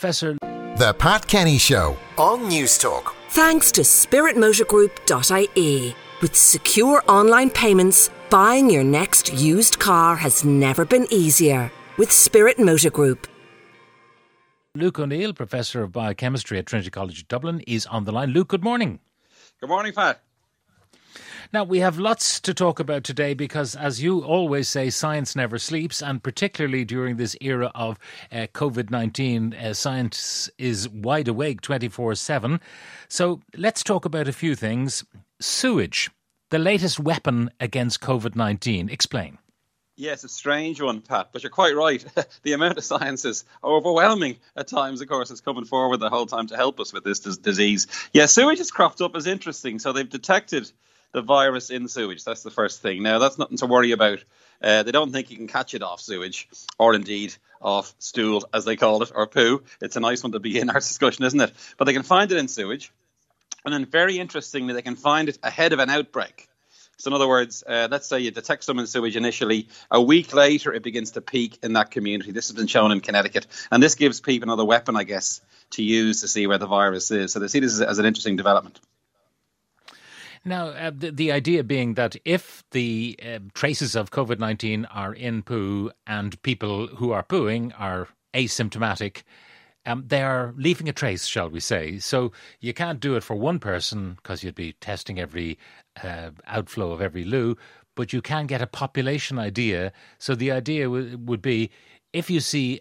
Professor. The Pat Kenny Show on News Talk. Thanks to spiritmotorgroup.ie. With secure online payments, buying your next used car has never been easier. With Spirit Motor Group. Luke O'Neill, Professor of Biochemistry at Trinity College Dublin, is on the line. Luke, good morning. Good morning, Pat. Now, we have lots to talk about today because, as you always say, science never sleeps, and particularly during this era of COVID-19, science is wide awake 24/7. So let's talk about a few things. Sewage, the latest weapon against COVID-19. Explain. Yes, a strange one, Pat, but you're quite right. The amount of science is overwhelming at times. Of course, it's coming forward the whole time to help us with this disease. Yeah, sewage has cropped up as interesting. So they've detected the virus in sewage. That's the first thing. Now, that's nothing to worry about. They don't think you can catch it off sewage, or indeed off stool, as they call it, or poo. It's a nice one to begin our discussion, isn't it? But they can find it in sewage. And then very interestingly, they can find it ahead of an outbreak. So in other words, let's say you detect some in sewage initially. A week later, it begins to peak in that community. This has been shown in Connecticut. And this gives people another weapon, I guess, to use to see where the virus is. So they see this as an interesting development. Now, the idea being that if the traces of COVID-19 are in poo and people who are pooing are asymptomatic, they are leaving a trace, shall we say. So you can't do it for one person because you'd be testing every outflow of every loo, but you can get a population idea. So the idea would be if you see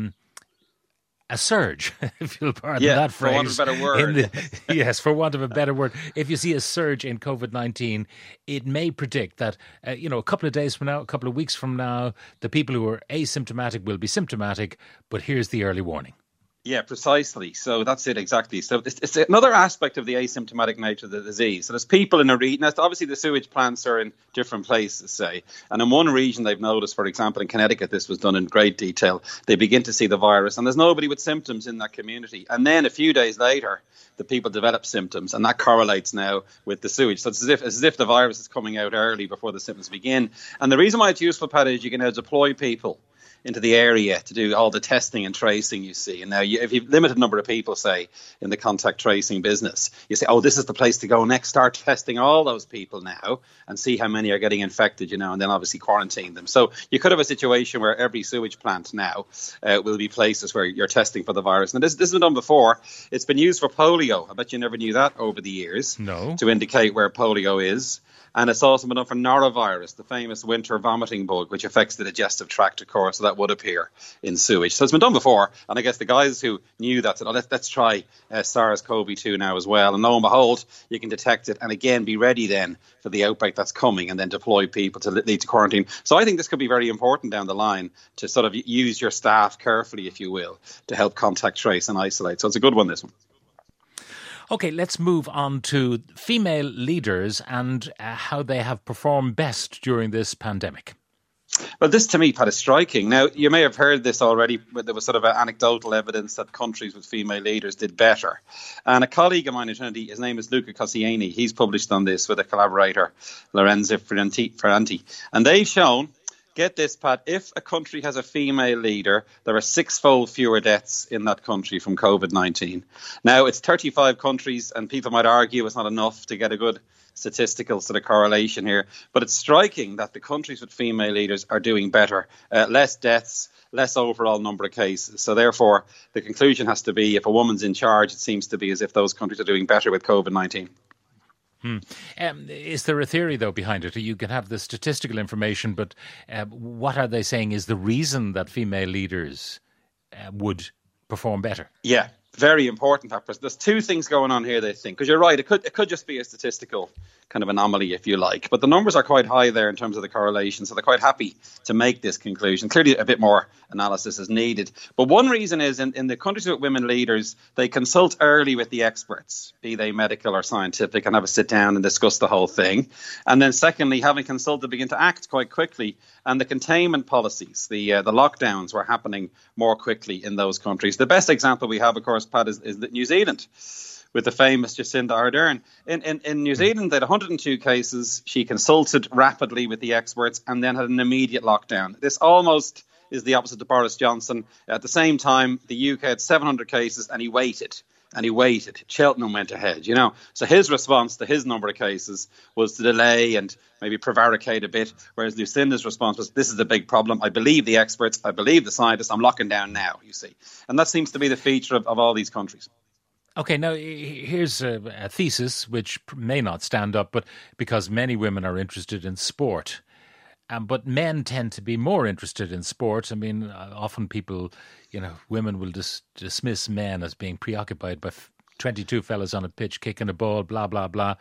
a surge, if you'll pardon that phrase. For want of a better word. Yes, for want of a better word. If you see a surge in COVID-19, it may predict that, a couple of days from now, a couple of weeks from now, the people who are asymptomatic will be symptomatic, but here's the early warning. Yeah, precisely. So that's it exactly. So it's another aspect of the asymptomatic nature of the disease. So there's people in a region. Obviously, the sewage plants are in different places, say. And in one region, they've noticed, for example, in Connecticut, this was done in great detail. They begin to see the virus, and there's nobody with symptoms in that community. And then a few days later, the people develop symptoms, and that correlates now with the sewage. So it's as if the virus is coming out early before the symptoms begin. And the reason why it's useful, Pat, is you can now deploy people into the area to do all the testing and tracing you see. And now if you've limited number of people, say, in the contact tracing business, you say, this is the place to go next. Start testing all those people now and see how many are getting infected, and then obviously quarantine them. So you could have a situation where every sewage plant now will be places where you're testing for the virus. And this has been done before. It's been used for polio. I bet you never knew that over the years. No. To indicate where polio is. And it's also been done for norovirus, the famous winter vomiting bug, which affects the digestive tract, of course, so that would appear in sewage. So it's been done before, and I guess the guys who knew that said, let's try SARS-CoV-2 now as well. And lo and behold, you can detect it and again be ready then for the outbreak that's coming and then deploy people to lead to quarantine. So I think this could be very important down the line to sort of use your staff carefully, if you will, to help contact trace and isolate. So it's a good one, this one. OK, let's move on to female leaders and how they have performed best during this pandemic. Well, this to me, Pat, is striking. Now, you may have heard this already, but there was sort of anecdotal evidence that countries with female leaders did better. And a colleague of mine in Trinity, his name is Luca Coscieni, he's published on this with a collaborator, Lorenzo Ferranti. And they've shown, get this, Pat, if a country has a female leader, there are 6-fold fewer deaths in that country from COVID-19. Now, it's 35 countries, and people might argue it's not enough to get a good statistical sort of correlation here. But it's striking that the countries with female leaders are doing better. Less deaths, less overall number of cases. So therefore, the conclusion has to be if a woman's in charge, it seems to be as if those countries are doing better with COVID-19. Is there a theory, though, behind it? You can have the statistical information, but what are they saying is the reason that female leaders would perform better? Yeah, very important. There's two things going on here, they think. Because you're right, it could just be a statistical kind of anomaly, if you like. But the numbers are quite high there in terms of the correlation, so they're quite happy to make this conclusion. Clearly, a bit more analysis is needed. But one reason is in the countries with women leaders, they consult early with the experts, be they medical or scientific, and have a sit down and discuss the whole thing. And then secondly, having consulted, begin to act quite quickly. And the containment policies, the lockdowns were happening more quickly in those countries. The best example we have, of course, Pat, is New Zealand, with the famous Jacinda Ardern. In New Zealand, they had 102 cases. She consulted rapidly with the experts and then had an immediate lockdown. This almost is the opposite to Boris Johnson. At the same time, the UK had 700 cases and he waited. Cheltenham went ahead, So his response to his number of cases was to delay and maybe prevaricate a bit, whereas Lucinda's response was, this is a big problem. I believe the experts. I believe the scientists. I'm locking down now, you see. And that seems to be the feature of all these countries. Okay, now here's a thesis which may not stand up, but because many women are interested in sport. But men tend to be more interested in sport. I mean, often people, women will dismiss men as being preoccupied by 22 fellas on a pitch kicking a ball, blah, blah, blah.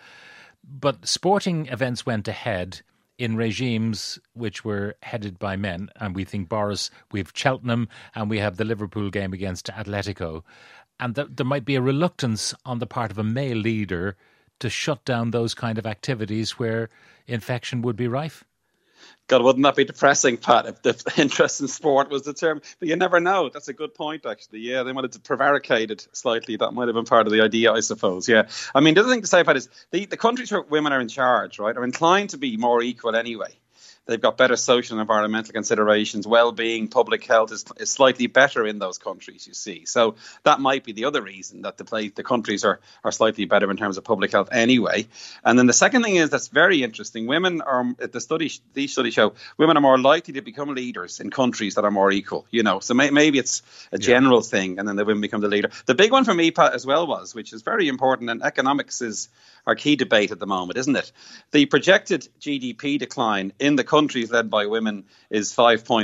But sporting events went ahead in regimes which were headed by men. And we think we have Cheltenham, and we have the Liverpool game against Atletico. And there might be a reluctance on the part of a male leader to shut down those kind of activities where infection would be rife. God, wouldn't that be depressing, Pat, if the interest in sport was determined? But you never know. That's a good point, actually. Yeah, they wanted to prevaricate it slightly. That might have been part of the idea, I suppose. Yeah. I mean, the other thing to say, Pat, is the countries where women are in charge, right, are inclined to be more equal anyway. They've got better social and environmental considerations. Well-being, public health is slightly better in those countries, you see. So that might be the other reason that the countries are slightly better in terms of public health anyway. And then the second thing is that's very interesting. Women are, these studies show, women are more likely to become leaders in countries that are more equal, So maybe it's a general thing, and then the women become the leader. The big one for me, Pat, as well which is very important, and economics is our key debate at the moment, isn't it? The projected GDP decline in the countries led by women is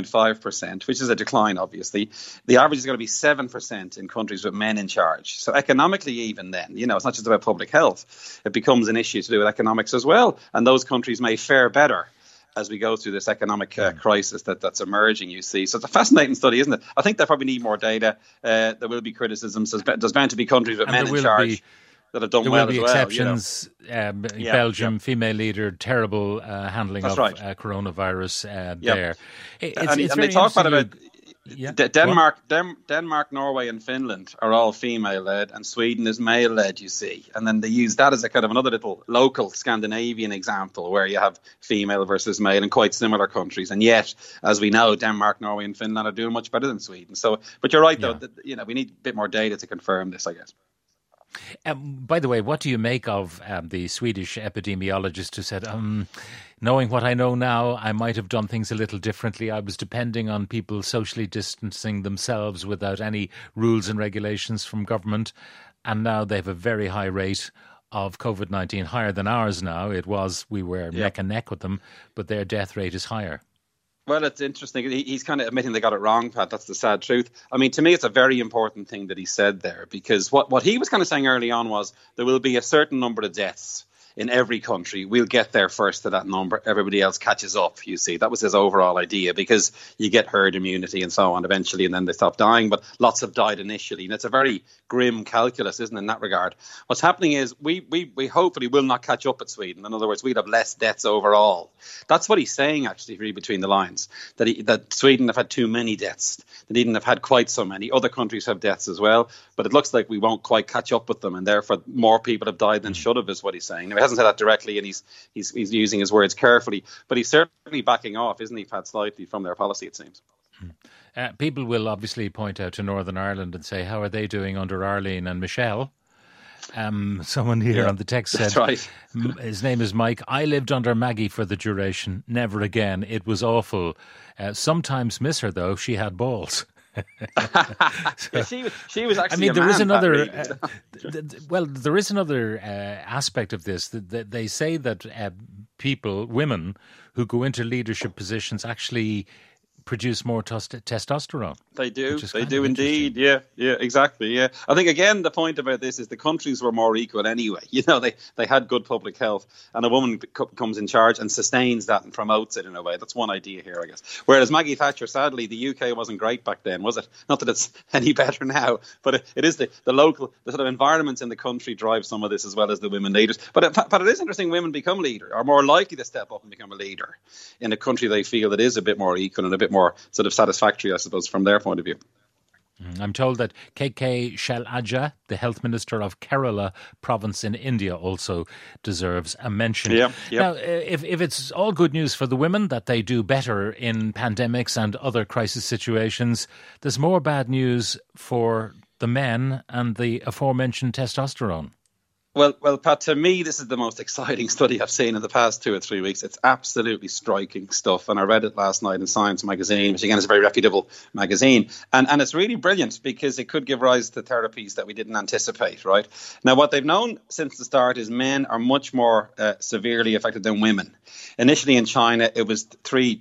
5.5%, which is a decline, obviously. The average is going to be 7% in countries with men in charge. So economically, even then, it's not just about public health. It becomes an issue to do with economics as well. And those countries may fare better as we go through this economic crisis that's emerging, you see. So it's a fascinating study, isn't it? I think they probably need more data. There will be criticisms. There's bound to be countries with men in charge that have done well as well. There will be exceptions. Belgium, female leader, terrible handling of coronavirus there. And they talk about Denmark, Norway and Finland are all female-led, and Sweden is male-led, you see. And then they use that as a kind of another little local Scandinavian example where you have female versus male in quite similar countries. And yet, as we know, Denmark, Norway and Finland are doing much better than Sweden. So, but you're right, though, we need a bit more data to confirm this, I guess. By the way, what do you make of the Swedish epidemiologist who said, knowing what I know now, I might have done things a little differently. I was depending on people socially distancing themselves without any rules and regulations from government. And now they have a very high rate of COVID-19, higher than ours now. We were neck and neck with them, but their death rate is higher. Well, it's interesting. He's kind of admitting they got it wrong, Pat. That's the sad truth. I mean, to me, it's a very important thing that he said there, because what he was kind of saying early on was there will be a certain number of deaths in every country. We'll get there first to that number. Everybody else catches up, you see. That was his overall idea, because you get herd immunity and so on eventually, and then they stop dying. But lots have died initially. And it's a very grim calculus, isn't it, in that regard? What's happening is we hopefully will not catch up at Sweden. In other words, we'd have less deaths overall. That's what he's saying, actually, read between the lines, that Sweden have had too many deaths. They needn't have had quite so many. Other countries have deaths as well. But it looks like we won't quite catch up with them, and therefore more people have died than should have, is what he's saying. Now, he hasn't said that directly, and he's using his words carefully, but he's certainly backing off, isn't he, Pat, slightly from their policy, it seems. People will obviously point out to Northern Ireland and say, how are they doing under Arlene and Michelle? Someone here on the text said, right. His name is Mike. I lived under Maggie for the duration. Never again. It was awful. Sometimes miss her, though. She had balls. She was actually. I mean, there is another. There is another aspect of this. That they say that women who go into leadership positions actually produce more testosterone. They do indeed. Yeah, exactly. Yeah, I think again the point about this is the countries were more equal anyway. They had good public health, and a woman comes in charge and sustains that and promotes it in a way. That's one idea here, I guess. Whereas Maggie Thatcher, sadly, the UK wasn't great back then, was it? Not that it's any better now, but it is the local, the sort of environments in the country drive some of this as well as the women leaders. But it is interesting. Women become leaders, are more likely to step up and become a leader in a country they feel that is a bit more equal and a bit more sort of satisfactory, I suppose, from their point of view. I'm told that KK Shailaja, the health minister of Kerala province in India, also deserves a mention. Yeah. Now, if it's all good news for the women that they do better in pandemics and other crisis situations, there's more bad news for the men and the aforementioned testosterone. Well, Pat, to me, this is the most exciting study I've seen in the past 2 or 3 weeks. It's absolutely striking stuff. And I read it last night in Science magazine, which again is a very reputable magazine. And it's really brilliant because it could give rise to therapies that we didn't anticipate, right? Now, what they've known since the start is men are much more severely affected than women. Initially in China, it was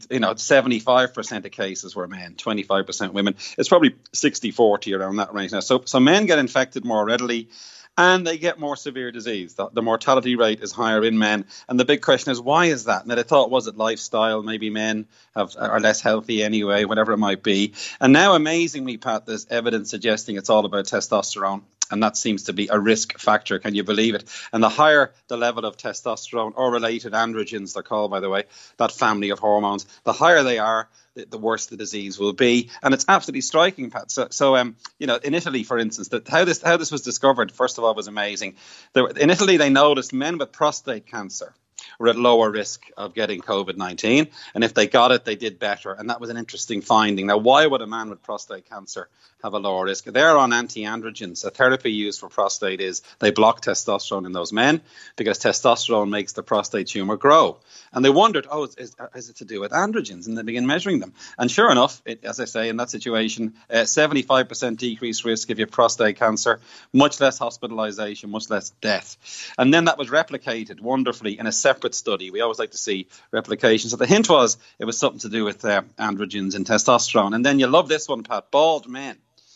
75% of cases were men, 25% women. It's probably 60-40 around that range now. So men get infected more readily. And they get more severe disease. The mortality rate is higher in men. And the big question is, why is that? Now, they thought, was it lifestyle? Maybe men are less healthy anyway, whatever it might be. And now, amazingly, Pat, there's evidence suggesting it's all about testosterone. And that seems to be a risk factor. Can you believe it? And the higher the level of testosterone or related androgens, they're called, by the way, that family of hormones, the higher they are, the worse the disease will be. And it's absolutely striking, Pat. So in Italy, for instance, how this was discovered, first of all, was amazing. In Italy, they noticed men with prostate cancer were at lower risk of getting COVID-19. And if they got it, they did better. And that was an interesting finding. Now, why would a man with prostate cancer have a lower risk? They're on anti-androgens. A therapy used for prostate is they block testosterone in those men because testosterone makes the prostate tumor grow. And they wondered, is it to do with androgens? And they began measuring them. And sure enough, as I say, in that situation, 75% decreased risk if you have prostate cancer, much less hospitalization, much less death. And then that was replicated wonderfully in a separate study. We always like to see replication. So the hint was it was something to do with androgens and testosterone. And then you love this one, Pat, bald men.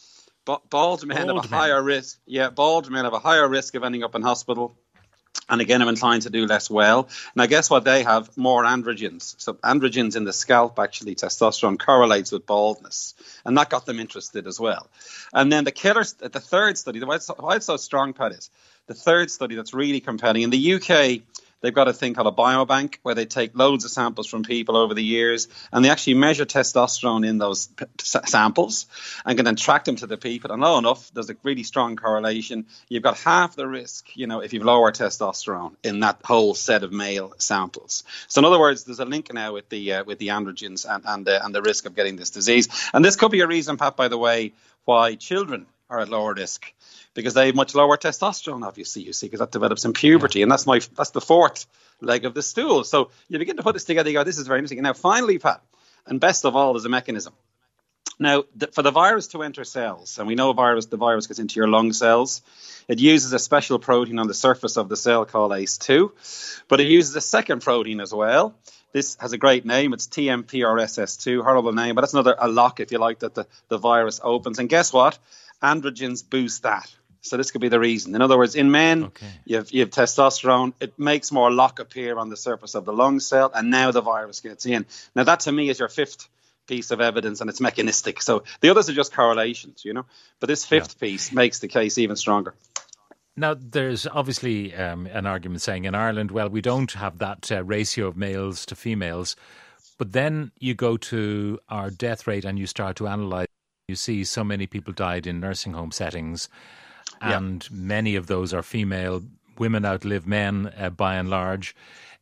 Bald men have a higher risk. Yeah, bald men have a higher risk of ending up in hospital. And again, I'm inclined to do less well. Now, guess what? They have more androgens. So androgens in the scalp, actually, testosterone correlates with baldness. And that got them interested as well. And then the third study, why it's so strong, Pat, is the third study that's really compelling. In the UK, they've got a thing called a biobank where they take loads of samples from people over the years and they actually measure testosterone in those samples and can then track them to the people. And lo enough, there's a really strong correlation. You've got half the risk, if you've lower testosterone in that whole set of male samples. So in other words, there's a link now with the androgens and the risk of getting this disease. And this could be a reason, Pat, by the way, why children are at lower risk. Because they have much lower testosterone, obviously, you see, because that develops in puberty. Yeah. And that's the fourth leg of the stool. So you begin to put this together, you go, this is very interesting. And now, finally, Pat, and best of all, there's a mechanism. Now, for the virus to enter cells, and we know the virus gets into your lung cells, it uses a special protein on the surface of the cell called ACE2, but it uses a second protein as well. This has a great name. It's TMPRSS2, horrible name, but that's a lock, if you like, that the virus opens. And guess what? Androgens boost that. So this could be the reason. In other words, in men, you have testosterone. It makes more lock appear on the surface of the lung cell, and now the virus gets in. Now, that to me is your fifth piece of evidence, and it's mechanistic. So the others are just correlations, But this fifth piece makes the case even stronger. Now, there's obviously an argument saying in Ireland, well, we don't have that ratio of males to females. But then you go to our death rate and you start to analyse. You see so many people died in nursing home settings. And many of those are female. Women outlive men by and large.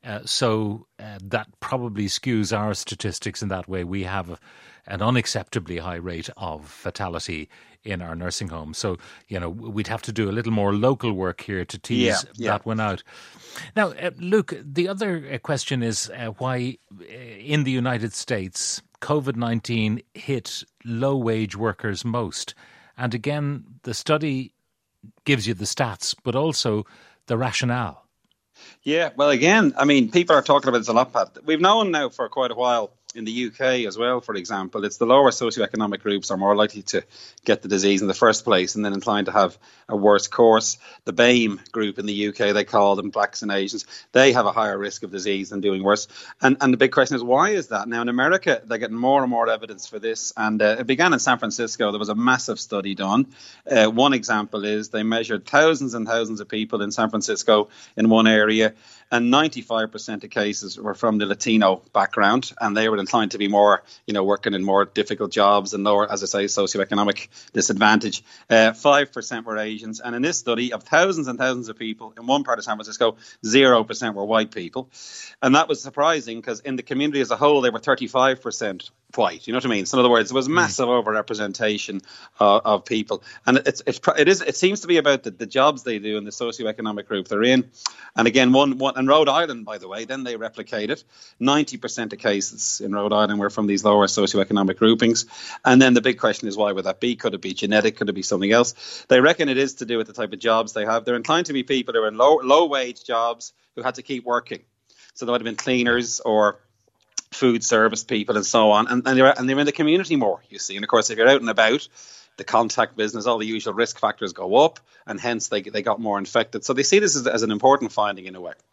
So that probably skews our statistics in that way. We have an unacceptably high rate of fatality in our nursing homes. So, we'd have to do a little more local work here to tease that one out. Now, Luke, the other question is why in the United States COVID-19 hit low-wage workers most. And again, the study gives you the stats, but also the rationale. Yeah, well, again, people are talking about this a lot, Pat. We've known now for quite a while in the UK as well, for example, it's the lower socioeconomic groups are more likely to get the disease in the first place and then inclined to have a worse course. The BAME group in the UK, they call them Blacks and Asians, they have a higher risk of disease and doing worse. And the big question is, why is that? Now, in America, they're getting more and more evidence for this. And it began in San Francisco. There was a massive study done. One example is they measured thousands and thousands of people in San Francisco in one area, and 95% of cases were from the Latino background, and they were inclined to be more, working in more difficult jobs and lower, as I say, socioeconomic disadvantage. 5% were Asians. And in this study of thousands and thousands of people in one part of San Francisco, 0% were white people. And that was surprising because in the community as a whole, they were 35% white. You know what I mean? So in other words, there was massive overrepresentation of people. And it seems to be about the jobs they do and the socioeconomic group they're in. And again, one in Rhode Island, by the way, then they replicated 90% of cases in Rhode Island were from these lower socioeconomic groupings. And then the big question is, why would that be? Could it be genetic? Could it be something else? They reckon it is to do with the type of jobs they have. They're inclined to be people who are in low wage jobs who had to keep working. So they might have been cleaners or food service people and so on. And they're in the community more, you see. And of course, if you're out and about, the contact business, all the usual risk factors go up, and hence they got more infected. So they see this as an important finding in a way.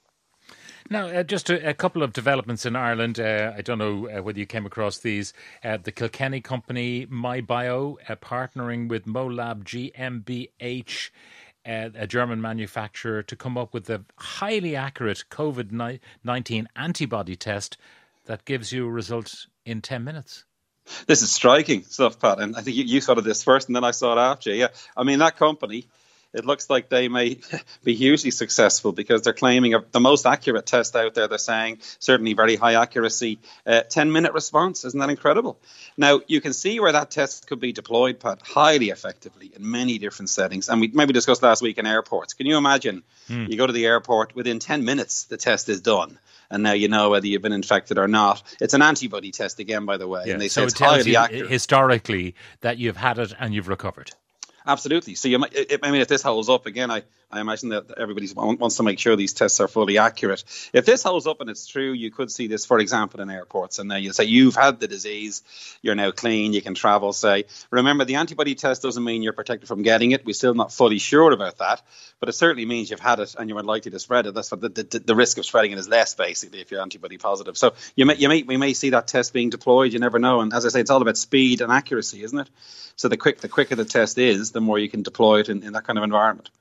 Now, just a couple of developments in Ireland. I don't know whether you came across these. The Kilkenny company, MyBio, partnering with Molab GmbH, a German manufacturer, to come up with a highly accurate COVID-19 antibody test that gives you a result in 10 minutes. This is striking stuff, Pat. And I think you saw this first and then I saw it after. Yeah. I mean, that company, it looks like they may be hugely successful because they're claiming the most accurate test out there. They're saying certainly very high accuracy, 10-minute response. Isn't that incredible? Now, you can see where that test could be deployed, Pat, highly effectively in many different settings. And we maybe discussed last week in airports. Can you imagine you go to the airport, within 10 minutes, the test is done. And now you know whether you've been infected or not. It's an antibody test again, by the way. Yeah, and they so say it's highly accurate. Historically that you've had it and you've recovered. Absolutely. So if this holds up again, I imagine that everybody wants to make sure these tests are fully accurate. If this holds up and it's true, you could see this, for example, in airports. And now you say you've had the disease, you're now clean, you can travel. Say, remember, the antibody test doesn't mean you're protected from getting it. We're still not fully sure about that, but it certainly means you've had it and you're unlikely to spread it. That's what the risk of spreading it is less, basically, if you're antibody positive. So we may see that test being deployed. You never know. And as I say, it's all about speed and accuracy, isn't it? So the quicker the test is, the more you can deploy it in that kind of environment.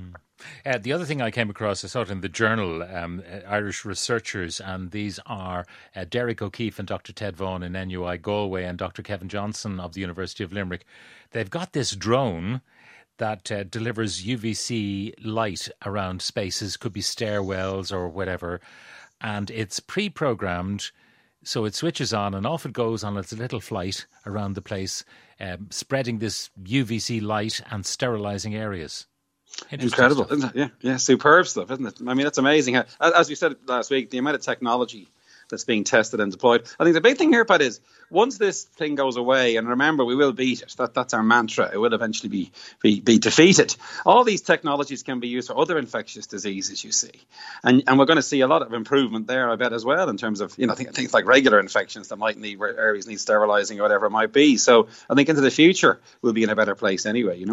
The other thing I came across, I saw it in the journal, Irish researchers, and these are Derek O'Keefe and Dr. Ted Vaughan in NUI Galway and Dr. Kevin Johnson of the University of Limerick. They've got this drone that delivers UVC light around spaces, could be stairwells or whatever, and it's pre-programmed. So it switches on and off it goes on its little flight around the place, spreading this UVC light and sterilising areas. Incredible, isn't it? Yeah, superb stuff, isn't it? I mean, it's amazing. As we said last week, the amount of technology that's being tested and deployed. I think the big thing here, Pat, is once this thing goes away, and remember, we will beat it. That's our mantra. It will eventually be defeated. All these technologies can be used for other infectious diseases, you see. And we're going to see a lot of improvement there, I bet, as well, in terms of, things like regular infections that might need, where areas need sterilising or whatever it might be. So I think into the future, we'll be in a better place anyway,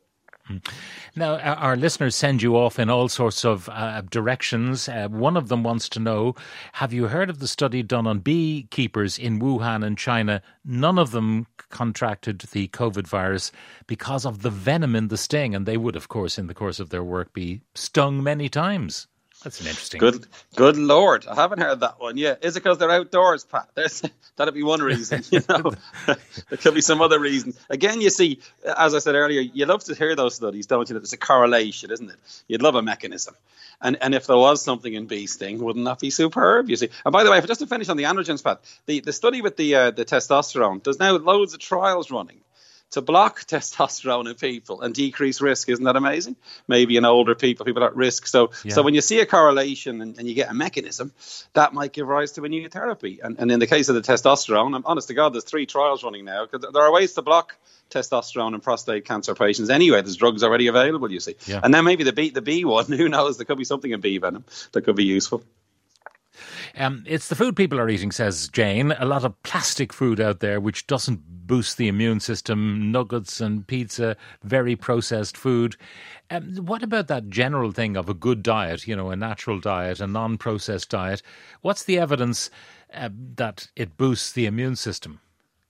Now, our listeners send you off in all sorts of directions. One of them wants to know, have you heard of the study done on beekeepers in Wuhan in China? None of them contracted the COVID virus because of the venom in the sting, and they would, of course, in the course of their work, be stung many times. That's an interesting. Good Lord, I haven't heard that one yet. Is it because they're outdoors, Pat? That'd be one reason. There could be some other reason. Again, you see, as I said earlier, you love to hear those studies, don't you? That there's a correlation, isn't it? You'd love a mechanism. And if there was something in bee sting, wouldn't that be superb? You see. And by the way, just to finish on the androgens, Pat, the study with the testosterone, there's now loads of trials running to block testosterone in people and decrease risk. Isn't that amazing? Maybe in older people at risk. So when you see a correlation and you get a mechanism, that might give rise to a new therapy. And in the case of the testosterone, I'm honest to God, there's 3 trials running now, because there are ways to block testosterone in prostate cancer patients anyway. There's drugs already available, you see. Yeah. And then maybe the bee one, who knows, there could be something in bee venom that could be useful. It's the food people are eating, says Jane. A lot of plastic food out there which doesn't boost the immune system, nuggets and pizza, very processed food. What about that general thing of a good diet, a natural diet, a non-processed diet? What's the evidence that it boosts the immune system?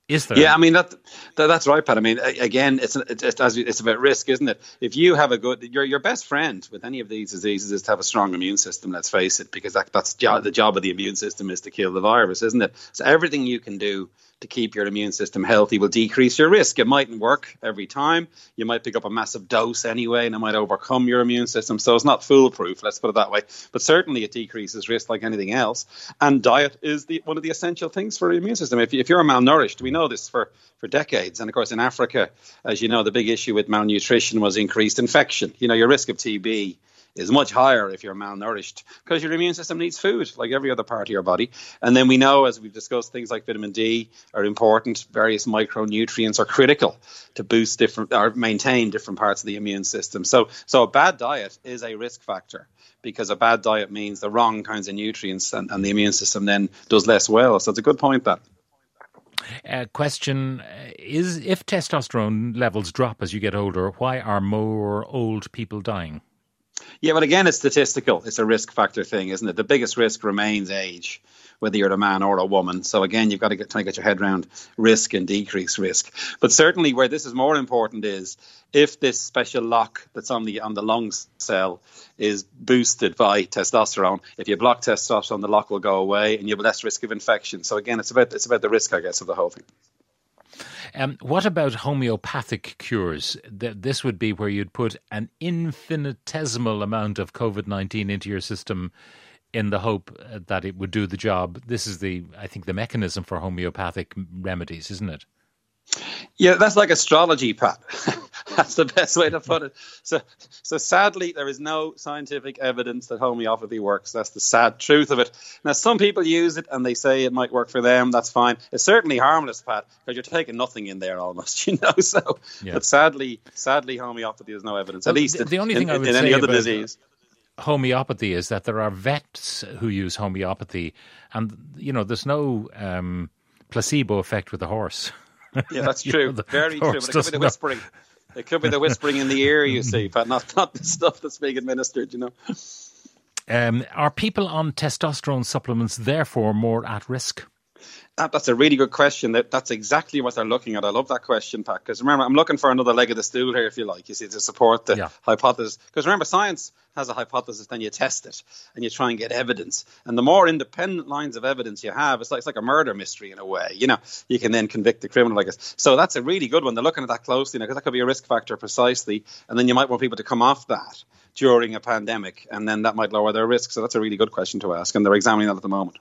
Is there? Yeah, I mean that's right, Pat. I mean, again, it's about risk, isn't it? If you have your best friend with any of these diseases is to have a strong immune system. Let's face it, because that's the job of the immune system is to kill the virus, isn't it? So everything you can do to keep your immune system healthy will decrease your risk. It mightn't work every time. You might pick up a massive dose anyway, and it might overcome your immune system. So it's not foolproof, let's put it that way. But certainly it decreases risk like anything else. And diet is one of the essential things for the immune system. If you're malnourished, we know this for decades. And of course, in Africa, as you know, the big issue with malnutrition was increased infection. You know, your risk of TB is much higher if you're malnourished because your immune system needs food like every other part of your body. And then we know, as we've discussed, things like vitamin D are important. Various micronutrients are critical to boost different or maintain different parts of the immune system. So a bad diet is a risk factor because a bad diet means the wrong kinds of nutrients and the immune system then does less well. So it's a good point, that. Question is, if testosterone levels drop as you get older, why are more old people dying? Yeah, but again, it's statistical. It's a risk factor thing, isn't it? The biggest risk remains age, whether you're a man or a woman. So again, you've got to try to get your head around risk and decrease risk. But certainly where this is more important is if this special lock that's on the lung cell is boosted by testosterone, if you block testosterone, the lock will go away and you have less risk of infection. So again, it's about the risk, I guess, of the whole thing. What about homeopathic cures? This would be where you'd put an infinitesimal amount of COVID-19 into your system in the hope that it would do the job. This is I think the mechanism for homeopathic remedies, isn't it? Yeah, that's like astrology, Pat. That's the best way to put it. So sadly, there is no scientific evidence that homeopathy works. That's the sad truth of it. Now, some people use it and they say it might work for them. That's fine. It's certainly harmless, Pat, because you're taking nothing in there almost, So, yeah. But sadly, homeopathy has no evidence. At least the only thing I would say any other disease. Homeopathy is that there are vets who use homeopathy, and there's no placebo effect with the horse. Yeah, that's true. Very true. But it could be the whispering. It could be the whispering in the ear, you see, but not the stuff that's being administered, Are people on testosterone supplements therefore more at risk? That's a really good question. That's exactly what they're looking at. I love that question, Pat, because remember, I'm looking for another leg of the stool here, if you like, you see, to support the hypothesis. Because remember, science has a hypothesis, then you test it and you try and get evidence. And the more independent lines of evidence you have, it's like a murder mystery in a way. You can then convict the criminal, I guess. So that's a really good one. They're looking at that closely, because that could be a risk factor precisely. And then you might want people to come off that during a pandemic, and then that might lower their risk. So that's a really good question to ask, and they're examining that at the moment.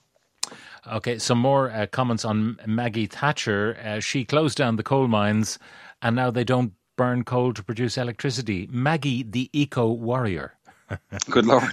Okay, some more comments on Maggie Thatcher. She closed down the coal mines and now they don't burn coal to produce electricity. Maggie, the eco-warrior. Good Lord.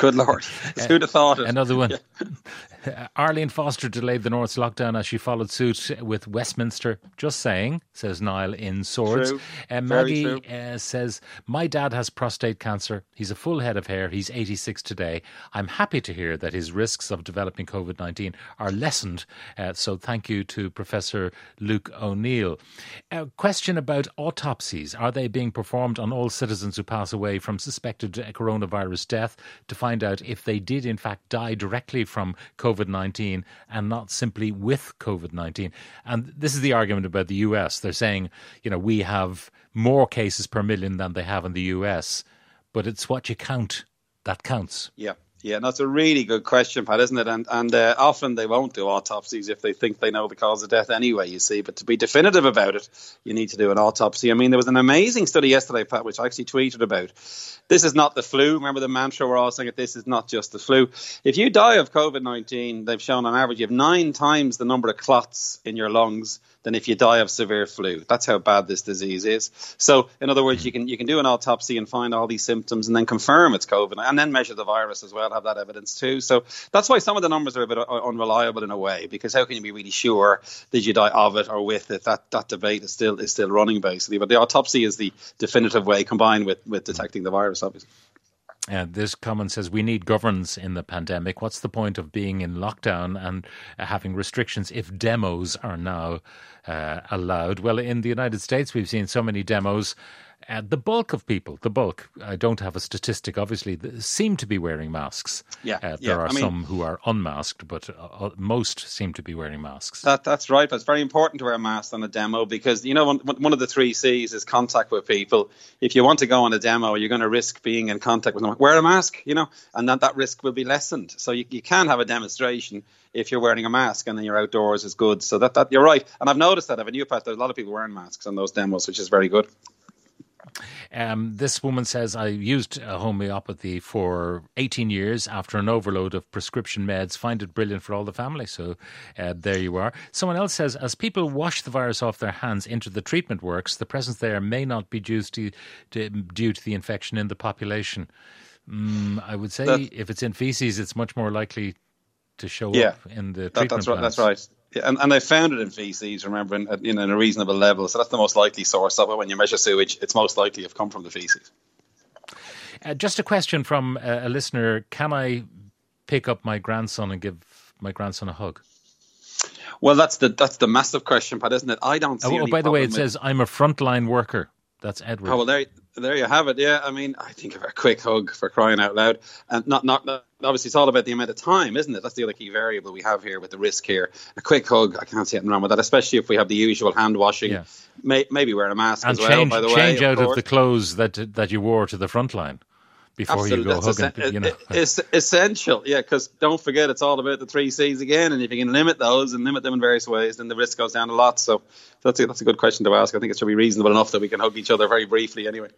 Who'd have thought it? Another one. Yeah. Arlene Foster delayed the North's lockdown as she followed suit with Westminster. Just saying, says Niall in Swords. Maggie says, my dad has prostate cancer. He's a full head of hair. He's 86 today. I'm happy to hear that his risks of developing COVID-19 are lessened. So thank you to Professor Luke O'Neill. Question about autopsies. Are they being performed on all citizens who pass away from suspected coronavirus death to find out if they did in fact die directly from COVID-19 and not simply with COVID-19? And this is the argument about the US. They're saying, we have more cases per million than they have in the US, but it's what you count that counts. Yeah, that's a really good question, Pat, isn't it? And often they won't do autopsies if they think they know the cause of death anyway, you see. But to be definitive about it, you need to do an autopsy. I mean, there was an amazing study yesterday, Pat, which I actually tweeted about. This is not the flu. Remember the mantra we're all saying, this is not just the flu. If you die of COVID-19, they've shown on average you have 9 times the number of clots in your lungs than if you die of severe flu. That's how bad this disease is. So, in other words, you can do an autopsy and find all these symptoms and then confirm it's COVID, and then measure the virus as well, have that evidence too. So that's why some of the numbers are a bit unreliable in a way, because how can you be really sure did you die of it or with it? That debate is still running basically. But the autopsy is the definitive way, combined with detecting the virus, obviously. This comment says, we need governance in the pandemic. What's the point of being in lockdown and having restrictions if demos are now allowed? Well, in the United States, we've seen so many demos. the bulk of people, I don't have a statistic, obviously, seem to be wearing masks. There are some who are unmasked, but most seem to be wearing masks. That's right, but it's very important to wear a mask on a demo because, one of the 3 C's is contact with people. If you want to go on a demo, you're going to risk being in contact with someone. Wear a mask, and that risk will be lessened. So you can have a demonstration if you're wearing a mask and then you're outdoors is good. So that you're right. And I've noticed that, Pat, there's a lot of people wearing masks on those demos, which is very good. This woman says, I used homeopathy for 18 years after an overload of prescription meds. Find it brilliant for all the family. So there you are. Someone else says, as people wash the virus off their hands into the treatment works, the presence there may not be due to the infection in the population. I would say if it's in feces, it's much more likely to show up in the treatment plants. That's right. Yeah, and they found it in feces, remember, in a reasonable level. So that's the most likely source of it. When you measure sewage, it's most likely to have come from the feces. Just a question from a listener. Can I pick up my grandson and give my grandson a hug? Well, that's the massive question, Pat, isn't it? I don't see any by the way, it with... says, I'm a frontline worker. That's Edward. Oh, well, there you have it. Yeah, I think of a quick hug, for crying out loud. And not obviously, it's all about the amount of time, isn't it? That's the other key variable we have here with the risk here. A quick hug, I can't see anything wrong with that, especially if we have the usual hand washing. Yeah. Maybe wear a mask and as well, by the way. Change out of the clothes that you wore to the front line before Absolutely. You go hugging. It's essential, because don't forget, it's all about the 3 C's again. And if you can limit those and limit them in various ways, then the risk goes down a lot. So that's a good question to ask. I think it should be reasonable enough that we can hug each other very briefly anyway.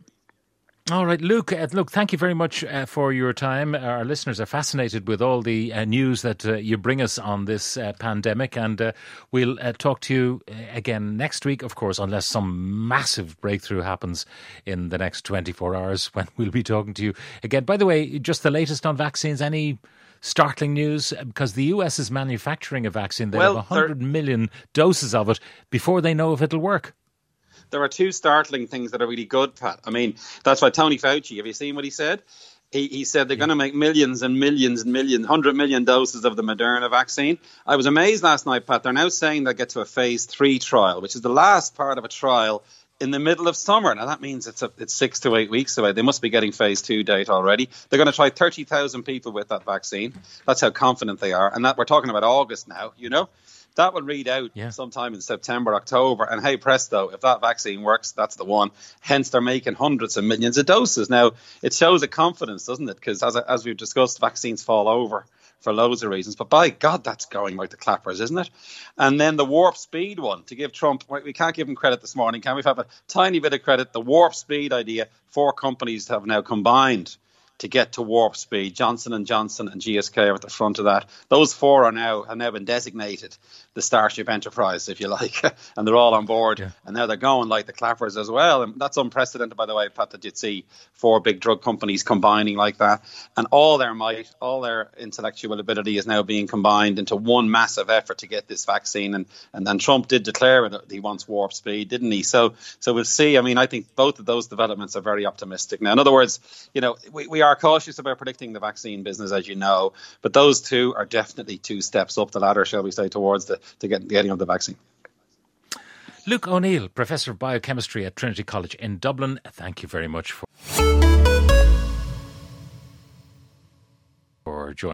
All right, Luke, thank you very much for your time. Our listeners are fascinated with all the news that you bring us on this pandemic, and we'll talk to you again next week, of course, unless some massive breakthrough happens in the next 24 hours when we'll be talking to you again. By the way, just the latest on vaccines, any startling news? Because the US is manufacturing a vaccine. They have 100 million doses of it before they know if it'll work. There are 2 startling things that are really good, Pat. That's why Tony Fauci, have you seen what he said? He said they're going to make millions and millions and millions, 100 million doses of the Moderna vaccine. I was amazed last night, Pat. They're now saying they'll get to a phase 3 trial, which is the last part of a trial in the middle of summer. Now, that means it's 6 to 8 weeks away. They must be getting phase 2 date already. They're going to try 30,000 people with that vaccine. That's how confident they are. And that we're talking about August now, That will read out sometime in September, October. And hey, presto, if that vaccine works, that's the one. Hence, they're making hundreds of millions of doses. Now, it shows a confidence, doesn't it? Because as we've discussed, vaccines fall over for loads of reasons. But by God, that's going like the clappers, isn't it? And then the warp speed one, to give Trump, we can't give him credit this morning, can we? Have a tiny bit of credit. The warp speed idea, 4 companies have now combined to get to warp speed. Johnson & Johnson and GSK are at the front of that. Those 4 have now been designated the Starship Enterprise, if you like, and they're all on board. Yeah. And now they're going like the clappers as well. And that's unprecedented, by the way, Pat, that you'd see 4 big drug companies combining like that. And all their might, all their intellectual ability is now being combined into one massive effort to get this vaccine. And Trump did declare that he wants warp speed, didn't he? So we'll see. I think both of those developments are very optimistic. Now, in other words, we are cautious about predicting the vaccine business, as you know, but those 2 are definitely 2 steps up the ladder, shall we say, towards the getting of the vaccine. Luke O'Neill, Professor of Biochemistry at Trinity College in Dublin, thank you very much for